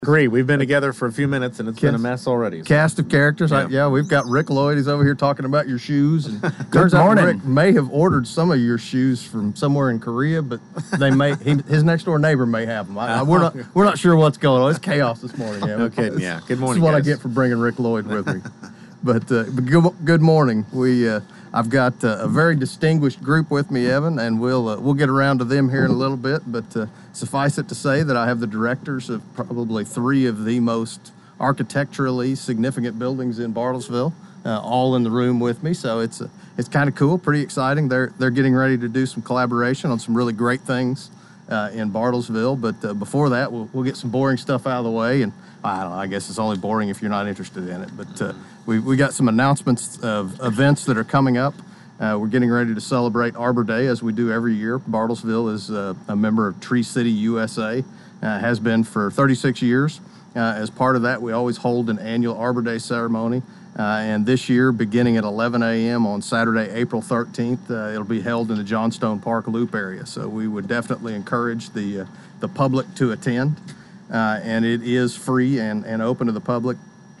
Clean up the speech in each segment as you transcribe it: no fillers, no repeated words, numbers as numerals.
Agree. We've been together for a few minutes, and it's been a mess already. Cast of characters. Yeah. We've got Rick Lloyd. He's over here talking about your shoes. And Good morning. Rick may have ordered some of your shoes from somewhere in Korea, but they may his next door neighbor may have them. We're not sure what's going on. It's chaos this morning. Yeah. Okay. Yeah. Good morning. This is what guys. I get for bringing Rick Lloyd with me. But good morning. I've got a very distinguished group with me, Evan, and we'll get around to them here in a little bit. But suffice it to say that I have the directors of probably three of the most architecturally significant buildings in Bartlesville, all in the room with me. So it's kind of cool, pretty exciting. They're getting ready to do some collaboration on some really great things in Bartlesville. But before that, we'll get some boring stuff out of the way. And I don't know, I guess it's only boring if you're not interested in it. But we got some announcements of events that are coming up. We're getting ready to celebrate Arbor Day as we do every year. Bartlesville is a member of Tree City USA, has been for 36 years. As part of that, we always hold an annual Arbor Day ceremony. And this year, beginning at 11 a.m. on Saturday, April 13th, it'll be held in the Johnstone Park Loop area. So we would definitely encourage the public to attend. And it is free and open to the public.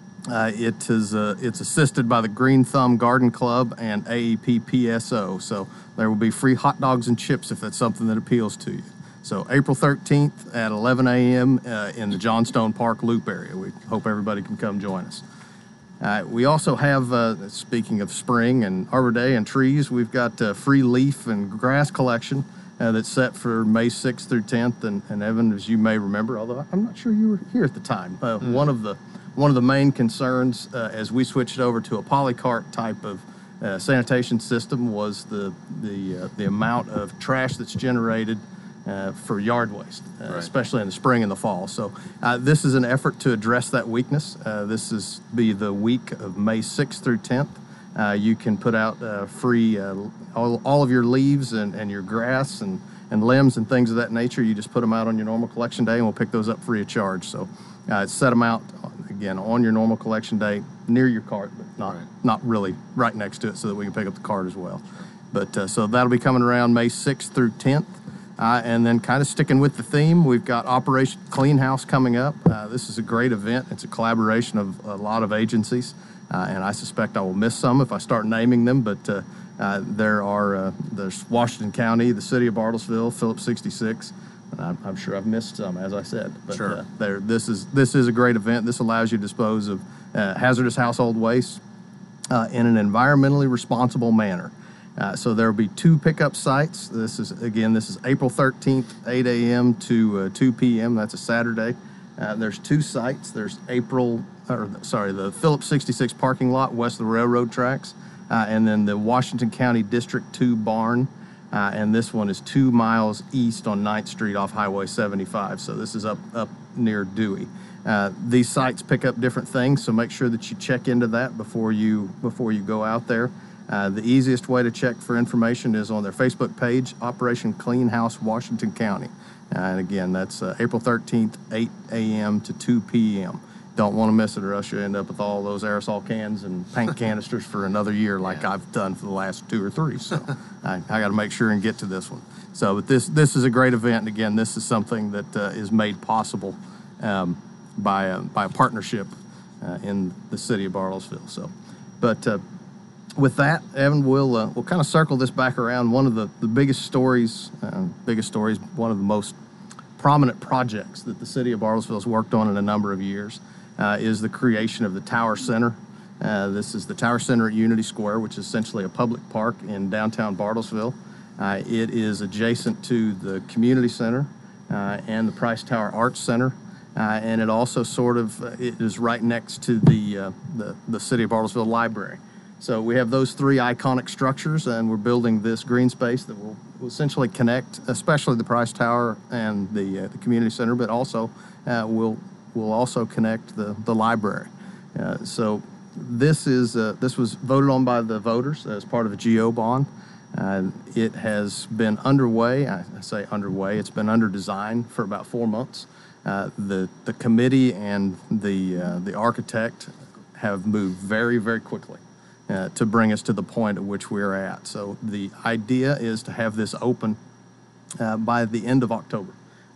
It's assisted by the Green Thumb Garden Club and AEP PSO. So there will be free hot dogs and chips if that's something that appeals to you. So April 13th at 11 a.m. In the Johnstone Park Loop area. We hope everybody can come join us. We also have, speaking of spring and Arbor Day and trees, we've got free leaf and grass collection that's set for May 6th through 10th. And Evan, as you may remember, although I'm not sure you were here at the time, one of the main concerns as we switched over to a polycart type of sanitation system was the amount of trash that's generated for yard waste, right, especially in the spring and the fall. So this is an effort to address that weakness. This is be the week of May 6th through 10th. You can put out free all of your leaves and your grass and limbs and things of that nature. You just put them out on your normal collection day, and we'll pick those up free of charge. So set them out, again, on your normal collection day near your cart, but not really right next to it, so that we can pick up the cart as well. But so that'll be coming around May 6th through 10th. And then kind of sticking with the theme, we've got Operation Clean House coming up. This is a great event. It's a collaboration of a lot of agencies, and I suspect I will miss some if I start naming them, but there's Washington County, the City of Bartlesville, Phillips 66, and I'm sure I've missed some, as I said. But sure. This is a great event. This allows you to dispose of hazardous household waste in an environmentally responsible manner. So there will be two pickup sites. This is April 13th, 8 a.m. to 2 p.m. That's a Saturday. There's two sites. There's the Phillips 66 parking lot west of the railroad tracks, and then the Washington County District 2 barn. And this one is 2 miles east on 9th Street off Highway 75. So this is up near Dewey. These sites pick up different things, so make sure that you check into that before you go out there. The easiest way to check for information is on their Facebook page, Operation Clean House Washington County. And again, that's April 13th, 8 a.m. to 2 p.m. Don't want to miss it, or else you end up with all those aerosol cans and paint canisters for another year, like I've done for the last 2 or 3. So I got to make sure and get to this one. So, but this is a great event. And again, this is something that is made possible by a partnership in the city of Bartlesville. So, but with that, Evan, we'll kind of circle this back around. One of the biggest stories, one of the most prominent projects that the city of Bartlesville has worked on in a number of years is the creation of the Tower Center. This is the Tower Center at Unity Square, which is essentially a public park in downtown Bartlesville. It is adjacent to the community center and the Price Tower Arts Center. And it also it is right next to the City of Bartlesville Library. So we have those three iconic structures, and we're building this green space that will essentially connect, especially the Price Tower and the community center, but also will also connect the library. So this was voted on by the voters as part of a GO bond. It has been underway. I say underway. It's been under design for about 4 months. The committee and the architect have moved very, very quickly to bring us to the point at which we're at. So the idea is to have this open by the end of October.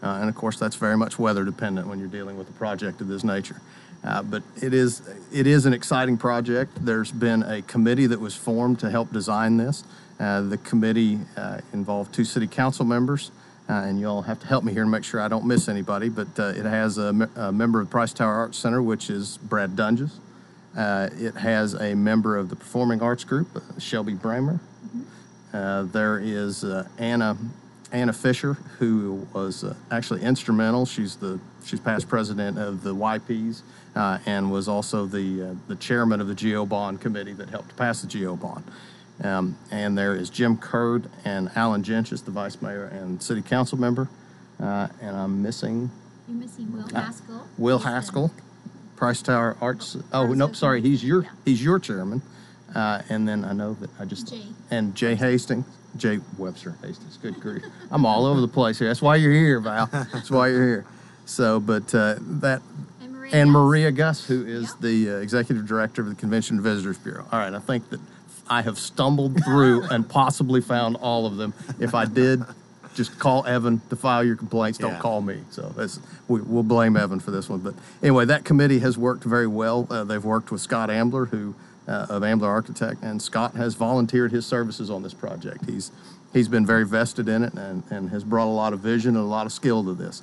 And of course, that's very much weather dependent when you're dealing with a project of this nature. But it is an exciting project. There's been a committee that was formed to help design this. The committee involved 2 city council members, and you'll have to help me here and make sure I don't miss anybody, but it has a member of the Price Tower Arts Center, which is Brad Dunges. It has a member of the Performing Arts Group, Shelby Bramer. There is Anna Fisher, who was actually instrumental. She's past president of the YPs and was also the chairman of the GO Bond committee that helped pass the GO Bond. And there is Jim Curd and Alan Gentges, the vice mayor and city council member. And I'm missing... You're missing Will Haskell. Will Haskell, Price Tower Arts... Oh, no, sorry, he's your chairman. And then I know that I just... Jay. And Jay Hastings. Jay Webster Hastings. Good grief. I'm all over the place here. That's why you're here, Val. That's why you're here. So, but that... And Maria Gus, who is the executive director of the Convention and Visitors Bureau. All right, I think that I have stumbled through and possibly found all of them. If I did, just call Evan to file your complaints. Don't call me. So we'll blame Evan for this one. But anyway, that committee has worked very well. They've worked with Scott Ambler, who of Ambler Architect, and Scott has volunteered his services on this project. He's been very vested in it and has brought a lot of vision and a lot of skill to this.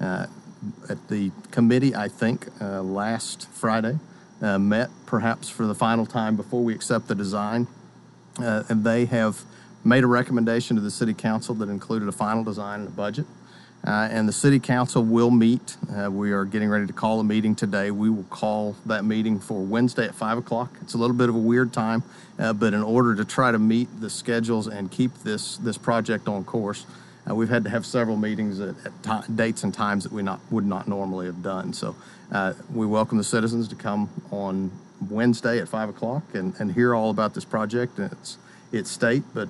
At the committee, I think, last Friday, met perhaps for the final time before we accept the design, and they have made a recommendation to the city council that included a final design and a budget. And the city council will meet. We are getting ready to call a meeting today. We will call that meeting for Wednesday at 5 o'clock. It's a little bit of a weird time, but in order to try to meet the schedules and keep this project on course, we've had to have several meetings at dates and times that we would not normally have done. So we welcome the citizens to come on Wednesday at 5 o'clock and hear all about this project and its state. But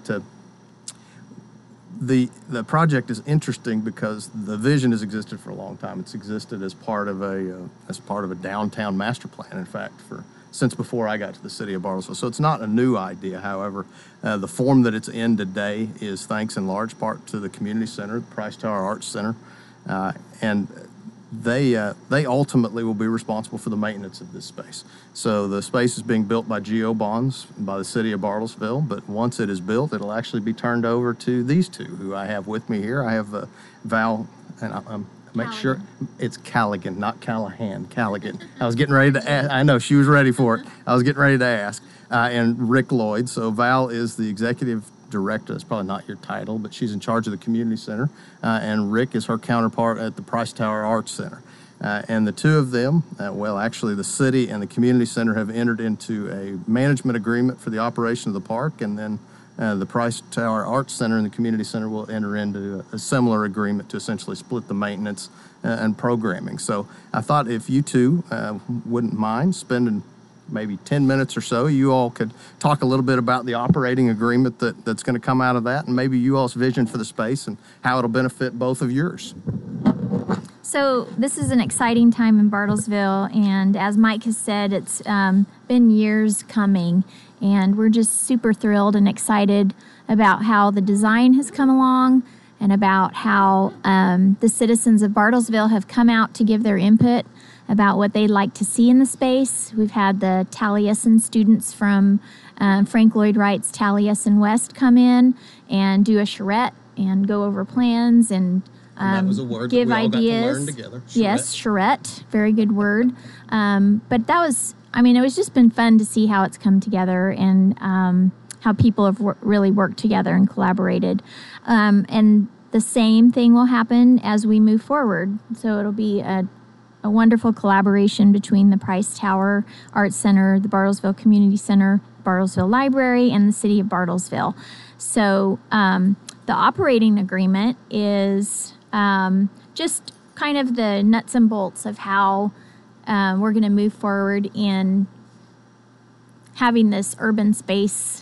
the project is interesting because the vision has existed for a long time. It's existed as part of a downtown master plan, in fact, since before I got to the city of Bartlesville. So it's not a new idea. However, the form that it's in today is thanks in large part to the community center, the Price Tower Arts Center, and they ultimately will be responsible for the maintenance of this space. So the space is being built by GO Bonds by the city of Bartlesville, but once it is built, it'll actually be turned over to these two who I have with me here. I have Val, and I'm make sure it's Callaghan, not Callahan. Callaghan. I was getting ready to ask. I know she was ready for it. I was getting ready to ask. And Rick Lloyd. So Val is the executive director. That's probably not your title, but she's in charge of the community center. And Rick is her counterpart at the Price Tower Arts Center. And the two of them, actually the city and the community center have entered into a management agreement for the operation of the park, and then the Price Tower Arts Center and the community center will enter into a similar agreement to essentially split the maintenance and programming. So I thought if you two wouldn't mind spending maybe 10 minutes or so, you all could talk a little bit about the operating agreement that's going to come out of that, and maybe you all's vision for the space and how it'll benefit both of yours. So this is an exciting time in Bartlesville, and as Mike has said, it's been years coming, and we're just super thrilled and excited about how the design has come along and about how the citizens of Bartlesville have come out to give their input about what they'd like to see in the space. We've had the Taliesin students from Frank Lloyd Wright's Taliesin West come in and do a charrette and go over plans and that was a word give that we ideas. all got to learn together. Charrette. Yes, charrette, very good word. But that was, it was just been fun to see how it's come together and how people have really worked together and collaborated. And the same thing will happen as we move forward. So it'll be a wonderful collaboration between the Price Tower Arts Center, the Bartlesville Community Center, Bartlesville Library, and the City of Bartlesville. So the operating agreement is just kind of the nuts and bolts of how we're going to move forward in having this urban space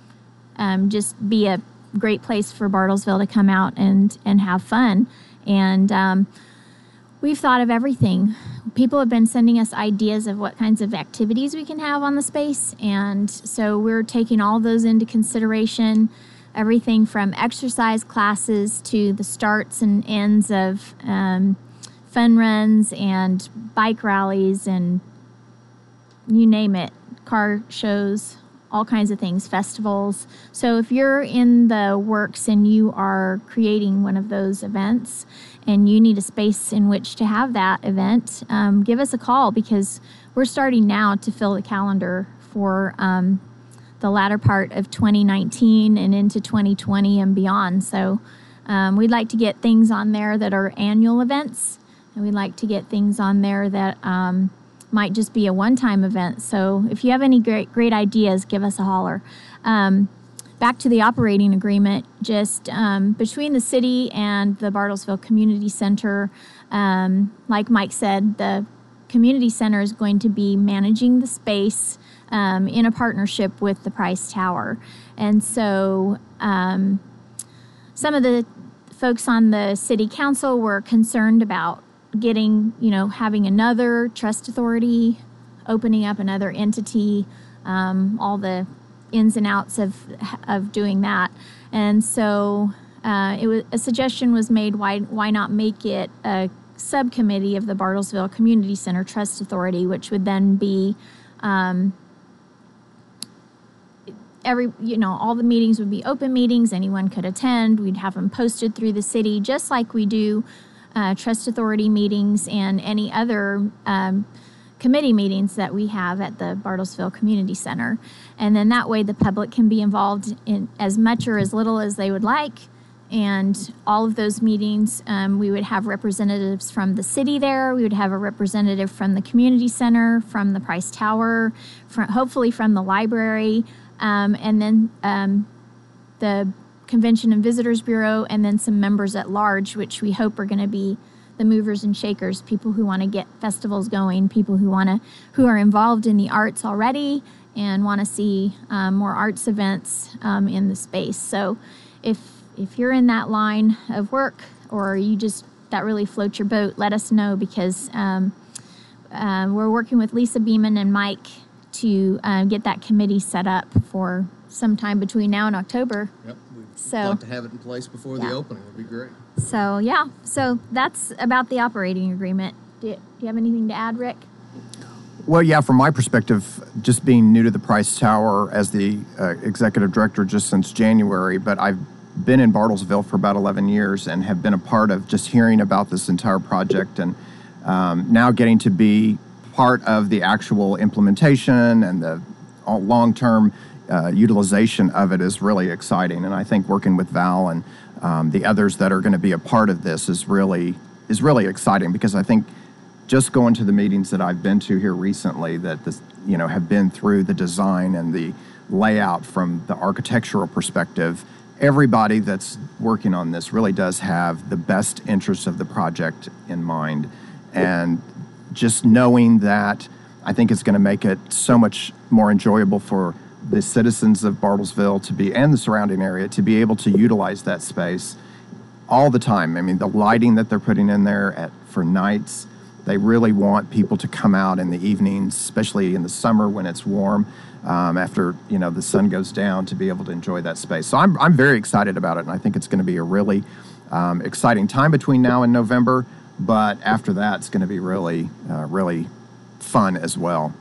just be a great place for Bartlesville to come out and have fun. And we've thought of everything. People have been sending us ideas of what kinds of activities we can have on the space, and so we're taking all those into consideration. everything from exercise classes to the starts and ends of fun runs and bike rallies and you name it, car shows, all kinds of things, festivals. So if you're in the works and you are creating one of those events and you need a space in which to have that event, give us a call, because we're starting now to fill the calendar for the latter part of 2019 and into 2020 and beyond. So we'd like to get things on there that are annual events, and we'd like to get things on there that might just be a one-time event. So if you have any great ideas, give us a holler. Back to the operating agreement, just between the city and the Bartlesville Community Center, like Mike said, the community center is going to be managing the space in a partnership with the Price Tower. And so some of the folks on the city council were concerned about having another trust authority, opening up another entity, all the ins and outs of doing that. And so a suggestion was made, why not make it a subcommittee of the Bartlesville Community Center Trust Authority, which would then be all the meetings would be open meetings, anyone could attend. We'd have them posted through the city, just like we do Trust Authority meetings and any other committee meetings that we have at the Bartlesville Community Center. And then that way the public can be involved in as much or as little as they would like. And all of those meetings, we would have representatives from the city there. We would have a representative from the community center, from the Price Tower, hopefully from the library, and then the Convention and Visitors Bureau, and then some members at large, which we hope are going to be the movers and shakers, people who want to get festivals going, people who are involved in the arts already and want to see more arts events in the space. So if you're in that line of work, or that really floats your boat, let us know, because we're working with Lisa Beeman and Mike to get that committee set up for sometime between now and October. Yep, we'd like to have it in place before the opening. Would be great. So that's about the operating agreement. Do you have anything to add, Rick? Well, yeah, from my perspective, just being new to the Price Tower as the executive director just since January, but I've been in Bartlesville for about 11 years and have been a part of just hearing about this entire project, and now getting to be part of the actual implementation and the long-term utilization of it is really exciting. And I think working with Val and the others that are going to be a part of this is really exciting, because I think just going to the meetings that I've been to here recently that have been through the design and the layout from the architectural perspective, everybody that's working on this really does have the best interests of the project in mind. And just knowing that, I think it's going to make it so much more enjoyable for the citizens of Bartlesville and the surrounding area to be able to utilize that space all the time. I mean, the lighting that they're putting in there for nights, they really want people to come out in the evenings, especially in the summer when it's warm, after the sun goes down, to be able to enjoy that space. So I'm very excited about it, and I think it's going to be a really exciting time between now and November. But after that, it's going to be really, really fun as well.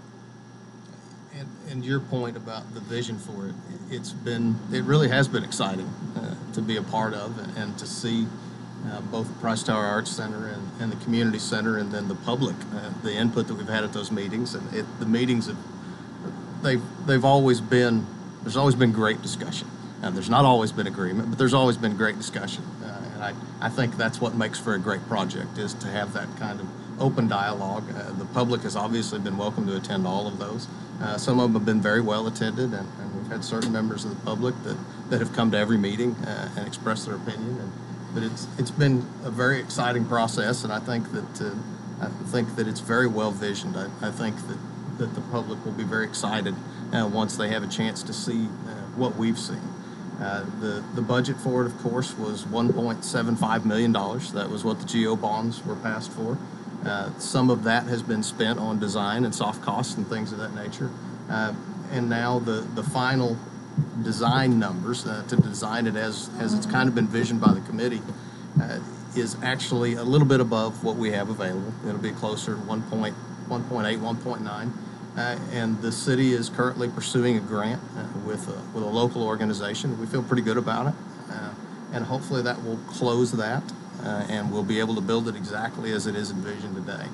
And your point about the vision for it, it really has been exciting to be a part of, and to see both the Price Tower Arts Center and the community center, and then the public, the input that we've had at those meetings. And the meetings there's always been great discussion. There's not always been agreement, but there's always been great discussion. And I think that's what makes for a great project, is to have that kind of open dialogue. The public has obviously been welcome to attend all of those. Some of them have been very well attended, and we've had certain members of the public that have come to every meeting and expressed their opinion. But it's been a very exciting process, and I think that it's very well visioned. I think that the public will be very excited once they have a chance to see what we've seen. The budget for it, of course, was $1.75 million. That was what the GO bonds were passed for. Some of that has been spent on design and soft costs and things of that nature. And now the final design numbers, to design it as it's kind of envisioned by the committee, is actually a little bit above what we have available. It'll be closer to 1.8, 1.9. And the city is currently pursuing a grant with a local organization. We feel pretty good about it. And hopefully that will close that, and we'll be able to build it exactly as it is envisioned today.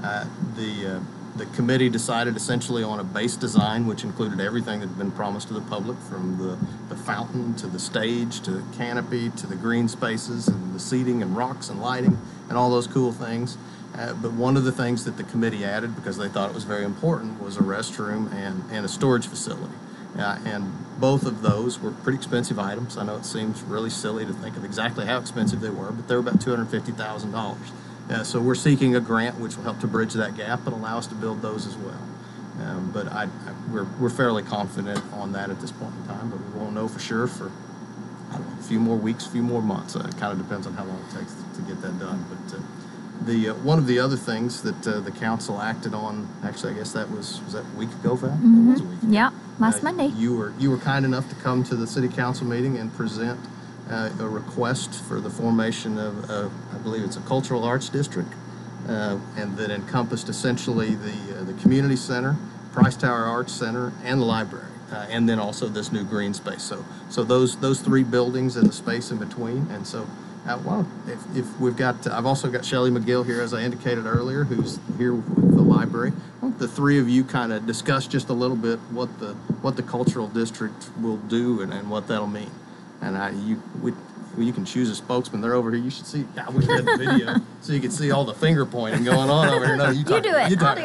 The committee decided essentially on a base design, which included everything that had been promised to the public, from the fountain to the stage to the canopy to the green spaces and the seating and rocks and lighting and all those cool things. But one of the things that the committee added, because they thought it was very important, was a restroom and a storage facility. And both of those were pretty expensive items. I know it seems really silly to think of exactly how expensive they were, but they were about $250,000. So we're seeking a grant which will help to bridge that gap and allow us to build those as well. But we're fairly confident on that at this point in time, but we won't know for sure for, I don't know, a few more weeks, a few more months. It kind of depends on how long it takes to get that done. But one of the other things that the council acted on, actually, I guess was that a week ago, Val? Mm-hmm. It was a week ago. Yeah, last Monday. You were kind enough to come to the city council meeting and present a request for the formation of, I believe it's a cultural arts district, and that encompassed essentially the community center, Price Tower Arts Center, and the library, and then also this new green space. So those three buildings and the space in between. And so, well, if we've got, I've also got Shelley McGill here, as I indicated earlier, who's here with the library. I want the three of you kind of discuss just a little bit what the cultural district will do and what that'll mean. And you can choose a spokesman. They're over here. You should see. I wish we had the video so you could see all the finger pointing going on over here. No, you do it. I'll do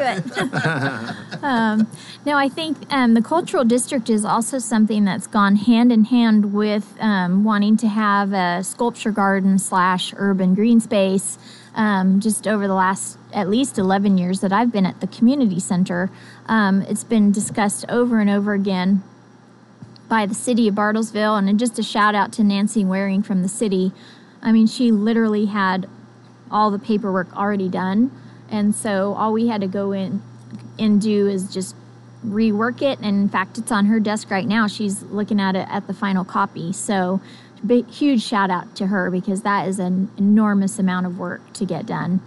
it. No, I think the cultural district is also something that's gone hand in hand with wanting to have a sculpture garden / urban green space. Just over the last at least 11 years that I've been at the community center, it's been discussed over and over again by the city of Bartlesville. And just a shout out to Nancy Waring from the city. I mean, she literally had all the paperwork already done. And so all we had to go in and do is just rework it. And in fact, it's on her desk right now. She's looking at it at the final copy. So huge shout out to her, because that is an enormous amount of work to get done.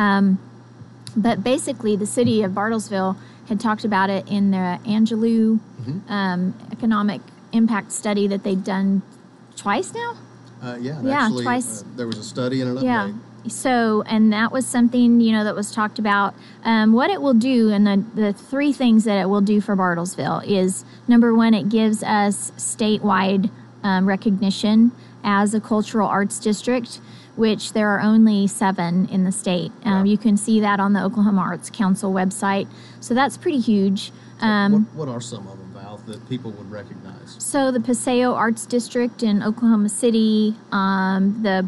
But basically, the city of Bartlesville had talked about it in the Angelou economic impact study that they'd done twice now. Actually, twice. There was a study and an update. So, and that was something, that was talked about. What it will do, and the three things that it will do for Bartlesville is, number one, it gives us statewide recognition as a cultural arts district, which there are only 7 in the state. You can see that on the Oklahoma Arts Council website. So that's pretty huge. What are some of them, Val, that people would recognize? So the Paseo Arts District in Oklahoma City, the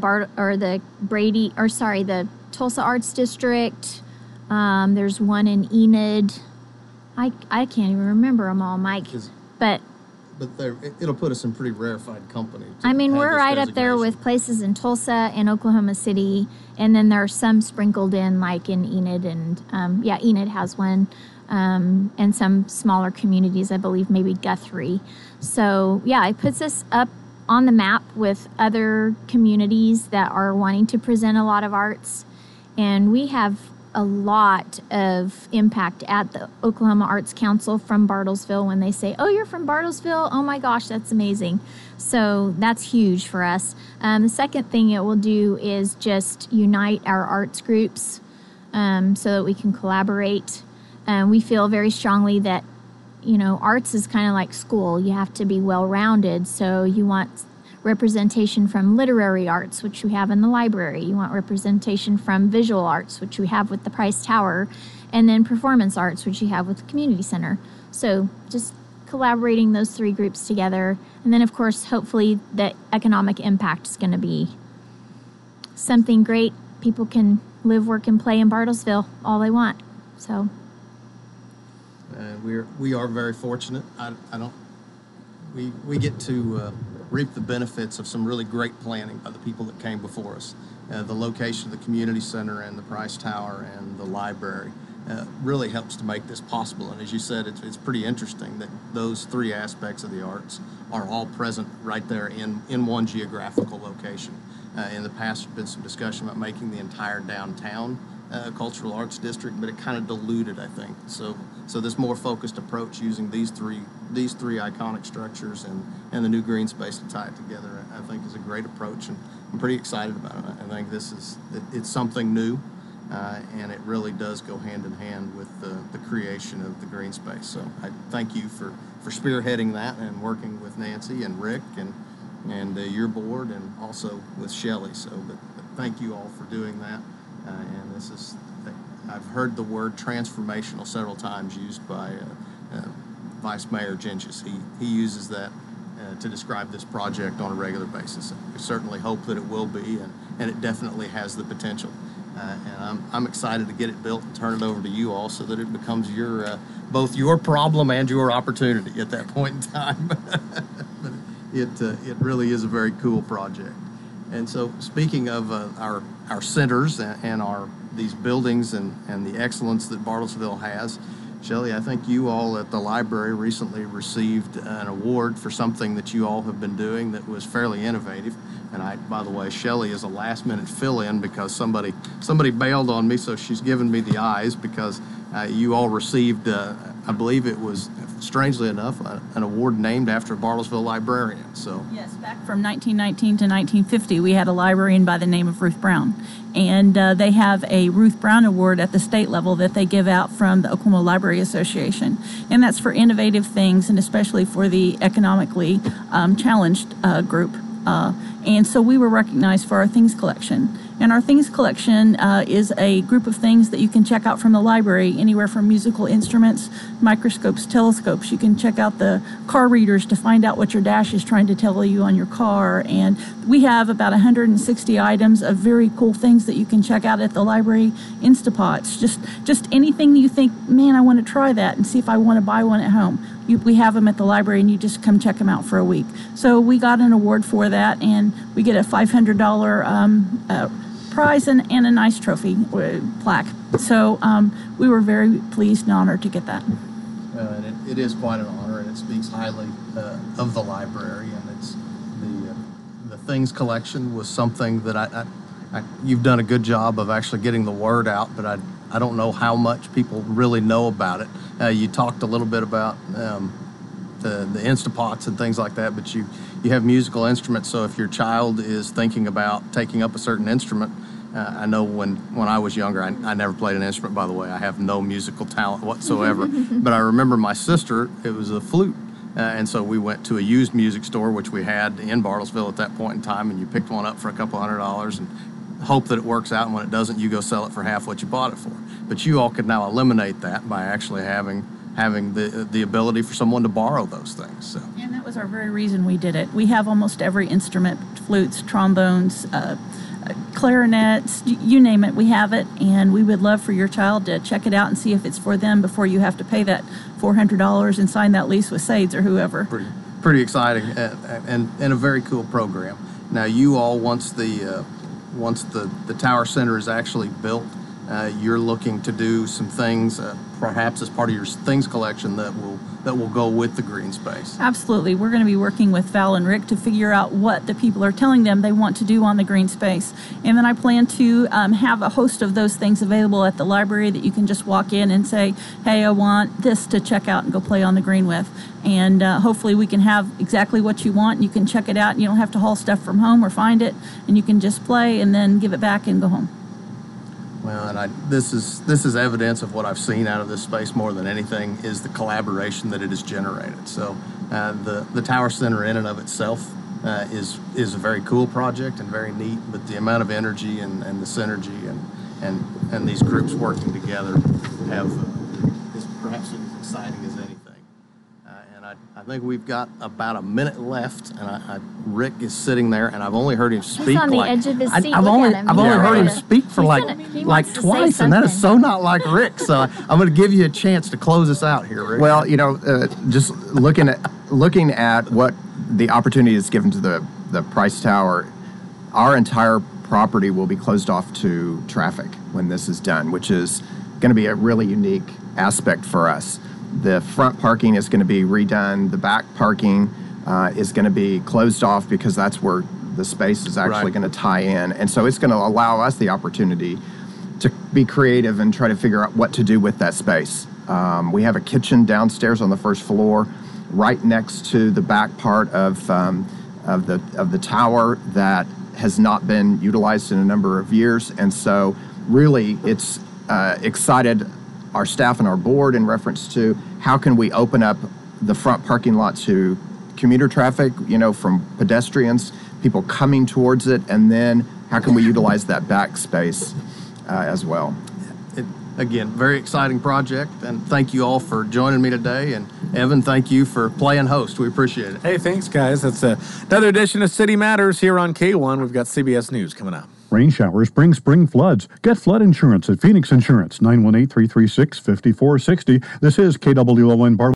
Tulsa Arts District. There's one in Enid. I can't even remember them all, Mike. But it'll put us in pretty rarefied company. I mean, we're right up there with places in Tulsa and Oklahoma City, and then there are some sprinkled in, like in Enid, and Enid has one, and some smaller communities, I believe, maybe Guthrie. So, it puts us up on the map with other communities that are wanting to present a lot of arts, and we have a lot of impact at the Oklahoma Arts Council from Bartlesville when they say, "Oh, you're from Bartlesville? Oh my gosh, that's amazing." So that's huge for us. The second thing it will do is just unite our arts groups so that we can collaborate. We feel very strongly that, arts is kind of like school. You have to be well-rounded. So you want representation from literary arts, which we have in the library. You want representation from visual arts, which we have with the Price Tower, and then performance arts, which you have with the community center. So just collaborating those 3 groups together. And then, of course, hopefully the economic impact is going to be something great. People can live, work, and play in Bartlesville all they want. So we are very fortunate. We get to reap the benefits of some really great planning by the people that came before us. The location of the community center and the Price Tower and the library. really helps to make this possible. And as you said, it's pretty interesting that those three aspects of the arts are all present right there in one geographical location. In the past, there's been some discussion about making the entire downtown cultural arts district, but it kind of diluted, I think. So this more focused approach using these three iconic structures and the new green space to tie it together, I think is a great approach, and I'm pretty excited about it. I think it's something new, and it really does go hand in hand with the creation of the green space. So I thank you for spearheading that and working with Nancy and Rick and your board, and also with Shelley. So, but thank you all for doing that. And this is, I've heard the word transformational several times used by Vice Mayor Gingis. He uses that to describe this project on a regular basis. We certainly hope that it will be, and it definitely has the potential. And I'm excited to get it built and turn it over to you all so that it becomes both your problem and your opportunity at that point in time. But it really is a very cool project. And so, speaking of our centers and these buildings and the excellence that Bartlesville has, Shelley, I think you all at the library recently received an award for something that you all have been doing that was fairly innovative. And by the way, Shelley is a last-minute fill-in because somebody bailed on me, so she's given me the eyes because you all received, I believe it was, strangely enough, an award named after a Bartlesville librarian. So yes, back from 1919 to 1950, we had a librarian by the name of Ruth Brown. And they have a Ruth Brown Award at the state level that they give out from the Oklahoma Library Association. And that's for innovative things, and especially for the economically challenged group. And so we were recognized for our things collection. And our things collection is a group of things that you can check out from the library, anywhere from musical instruments, microscopes, telescopes. You can check out the car readers to find out what your dash is trying to tell you on your car. And we have about 160 items of very cool things that you can check out at the library Instapots. Just anything that you think, man, I want to try that and see if I want to buy one at home. We have them at the library, and you just come check them out for a week. So we got an award for that, and we get a $500 prize and a nice trophy plaque. So we were very pleased and honored to get that. And it is quite an honor, and it speaks highly of the library. And it's the things collection was something that you've done a good job of actually getting the word out, but I don't know how much people really know about it. You talked a little bit about the Instapots and things like that, but you have musical instruments. So if your child is thinking about taking up a certain instrument, I know when I was younger, I never played an instrument, by the way. I have no musical talent whatsoever. But I remember my sister, it was a flute. And so we went to a used music store, which we had in Bartlesville at that point in time, and you picked one up for a couple $100 and hope that it works out, and when it doesn't, you go sell it for half what you bought it for. But you all could now eliminate that by actually having the ability for someone to borrow those things. So. And that was our very reason we did it. We have almost every instrument, flutes, trombones, clarinets, you name it, we have it, and we would love for your child to check it out and see if it's for them before you have to pay that $400 and sign that lease with Sades or whoever. Pretty exciting and a very cool program. Now you all, once the Tower Center is actually built, you're looking to do some things, perhaps as part of your things collection that will go with the green space. Absolutely. We're going to be working with Val and Rick to figure out what the people are telling them they want to do on the green space. And then I plan to have a host of those things available at the library that you can just walk in and say, hey, I want this to check out and go play on the green with. And hopefully we can have exactly what you want. You can check it out, and you don't have to haul stuff from home or find it, and you can just play and then give it back and go home. Well, and this is evidence of what I've seen out of this space more than anything is the collaboration that it has generated. So the Tower Center in and of itself is a very cool project and very neat, but the amount of energy and the synergy and these groups working together is perhaps as exciting as anything. And I think we've got about a minute left, and Rick is sitting there, and I've only heard him speak. He's on the edge of his seat. I've only heard him to, speak for like twice, and that is so not like Rick. So I'm going to give you a chance to close us out here, Rick. Well, just looking at what the opportunity is given to the Price Tower, our entire property will be closed off to traffic when this is done, which is going to be a really unique aspect for us. The front parking is going to be redone. The back parking is going to be closed off because that's where the space is actually Right. going to tie in. And so it's going to allow us the opportunity to be creative and try to figure out what to do with that space. We have a kitchen downstairs on the first floor, right next to the back part of the tower that has not been utilized in a number of years. And so really it's excited our staff and our board in reference to how can we open up the front parking lot to commuter traffic, from pedestrians, people coming towards it, and then how can we utilize that back space as well. Again, very exciting project, and thank you all for joining me today. And Evan, thank you for playing host. We appreciate it. Hey, thanks, guys. That's another edition of City Matters here on K1. We've got CBS News coming up. Rain showers bring spring floods. Get flood insurance at Phoenix Insurance, 918-336-5460. This is KWON Bartlett.